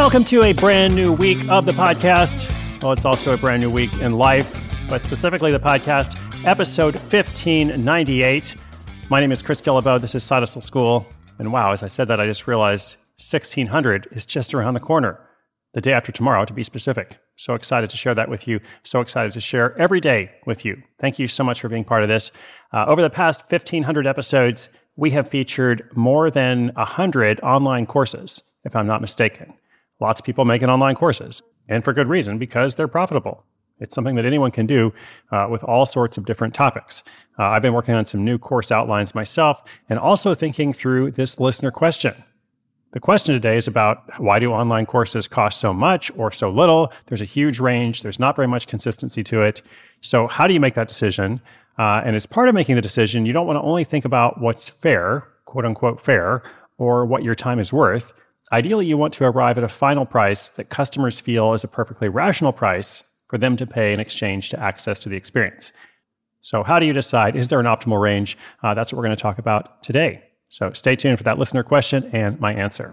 Welcome to a brand new week of the podcast. Well, it's also a brand new week in life, but specifically the podcast, episode 1598. My name is Chris Guillebeau. This is Side Hustle School. And wow, as I said that, I just realized 1600 is just around the corner. The day after tomorrow, to be specific. So excited to share that with you. So excited to share every day with you. Thank you so much for being part of this. Over the past 1,500 episodes, we have featured more than 100 online courses, if I'm not mistaken. Lots of people making online courses, and for good reason, because they're profitable. It's something that anyone can do with all sorts of different topics. I've been working on some new course outlines myself, and also thinking through this listener question. The question today is about why do online courses cost so much or so little? There's a huge range. There's not very much consistency to it. So how do you make that decision? And as part of making the decision, you don't want to only think about what's fair, quote unquote fair, or what your time is worth. Ideally, you want to arrive at a final price that customers feel is a perfectly rational price for them to pay in exchange to access to the experience. So how do you decide? Is there an optimal range? That's what we're going to talk about today. So stay tuned for that listener question and my answer.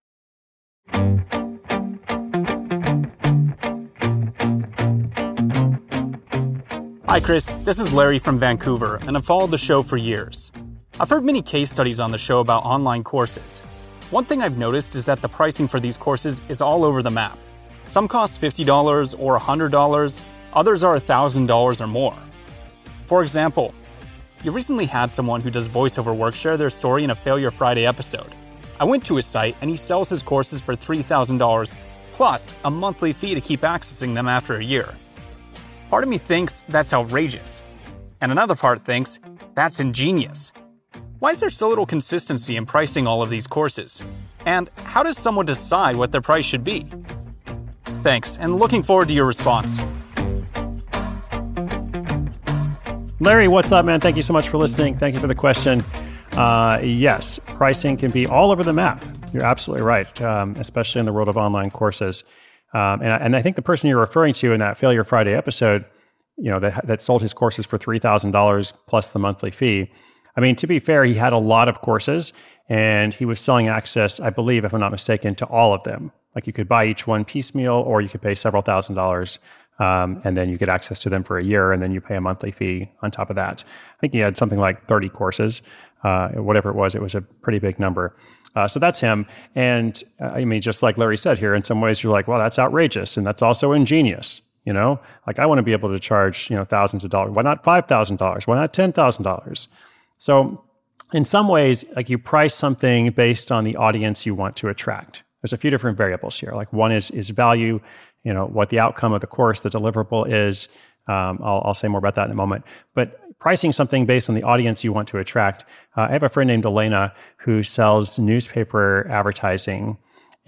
Hi, Chris. This is Larry from Vancouver, and I've followed the show for years. I've heard many case studies on the show about online courses. One thing I've noticed is that the pricing for these courses is all over the map. Some cost $50 or $100, others are $1,000 or more. For example, you recently had someone who does voiceover work share their story in a Failure Friday episode. I went to his site and he sells his courses for $3,000 plus a monthly fee to keep accessing them after a year. Part of me thinks that's outrageous, and another part thinks that's ingenious. Why is there so little consistency in pricing all of these courses? And how does someone decide what their price should be? Thanks, and looking forward to your response. Larry, what's up, man? Thank you so much for listening. Thank you for the question. Yes, pricing can be all over the map. You're absolutely right, especially in the world of online courses. And I think the person you're referring to in that Failure Friday episode, that sold his courses for $3,000 plus the monthly fee. I mean, to be fair, he had a lot of courses and he was selling access, I believe, if I'm not mistaken, to all of them. Like you could buy each one piecemeal or you could pay several $1,000s and then you get access to them for a year and then you pay a monthly fee on top of that. I think he had something like 30 courses, whatever it was a pretty big number. So that's him. And I mean, just like Larry said here, in some ways you're like, well, that's outrageous. And that's also ingenious. Like I want to be able to charge, thousands of dollars. Why not $5,000? Why not $10,000? So in some ways, like you price something based on the audience you want to attract. There's a few different variables here. Like one is value, what the outcome of the course, the deliverable is. I'll say more about that in a moment. But pricing something based on the audience you want to attract. I have a friend named Elena who sells newspaper advertising.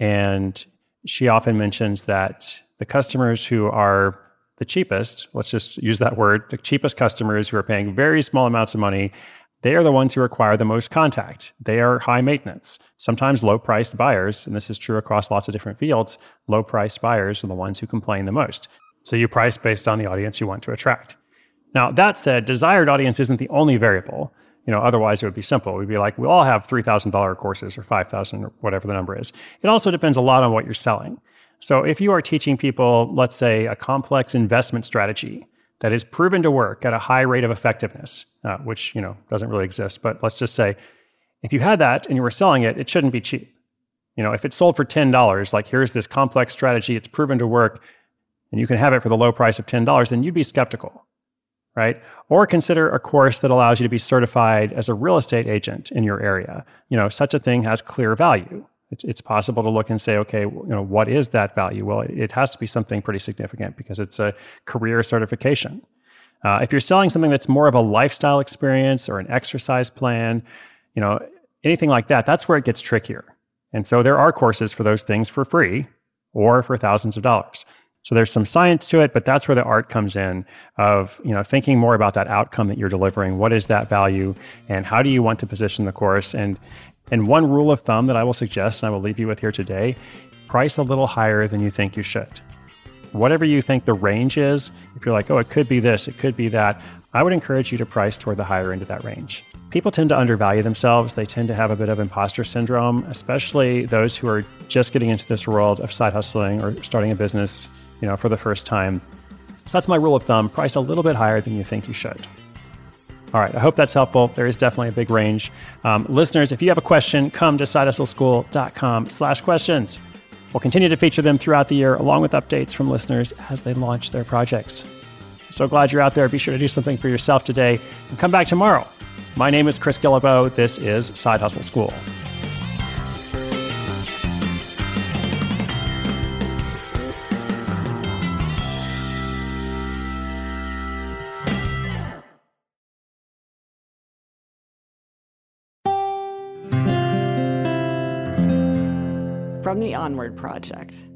And she often mentions that the customers who are the cheapest, let's just use that word, the cheapest customers who are paying very small amounts of money, they are the ones who require the most contact. They are high maintenance, sometimes low-priced buyers, and this is true across lots of different fields. Low-priced buyers are the ones who complain the most. So you price based on the audience you want to attract. Now, that said, desired audience isn't the only variable. Otherwise it would be simple. We'd be like, we all have $3,000 courses or $5,000 or whatever the number is. It also depends a lot on what you're selling. So if you are teaching people, let's say, a complex investment strategy that is proven to work at a high rate of effectiveness, which, doesn't really exist. But let's just say, if you had that and you were selling it, it shouldn't be cheap. If it's sold for $10, like here's this complex strategy, it's proven to work, and you can have it for the low price of $10, then you'd be skeptical, right? Or consider a course that allows you to be certified as a real estate agent in your area. Such a thing has clear value. It's possible to look and say, okay, what is that value? Well, it has to be something pretty significant because it's a career certification. If you're selling something that's more of a lifestyle experience or an exercise plan, anything like that, that's where it gets trickier. And so there are courses for those things for free or for thousands of dollars. So there's some science to it, but that's where the art comes in of, thinking more about that outcome that you're delivering. What is that value and how do you want to position the course? And one rule of thumb that I will suggest, and I will leave you with here today, price a little higher than you think you should. Whatever you think the range is, if you're like, oh, it could be this, it could be that, I would encourage you to price toward the higher end of that range. people tend to undervalue themselves. They tend to have a bit of imposter syndrome, especially those who are just getting into this world of side hustling or starting a business, for the first time. So that's my rule of thumb. Price a little bit higher than you think you should. All right, I hope that's helpful. There is definitely a big range. Listeners, if you have a question, come to sidehustleschool.com/questions. We'll continue to feature them throughout the year, along with updates from listeners as they launch their projects. So glad you're out there. Be sure to do something for yourself today and come back tomorrow. My name is Chris Guillebeau. This is Side Hustle School. From the Onward Project.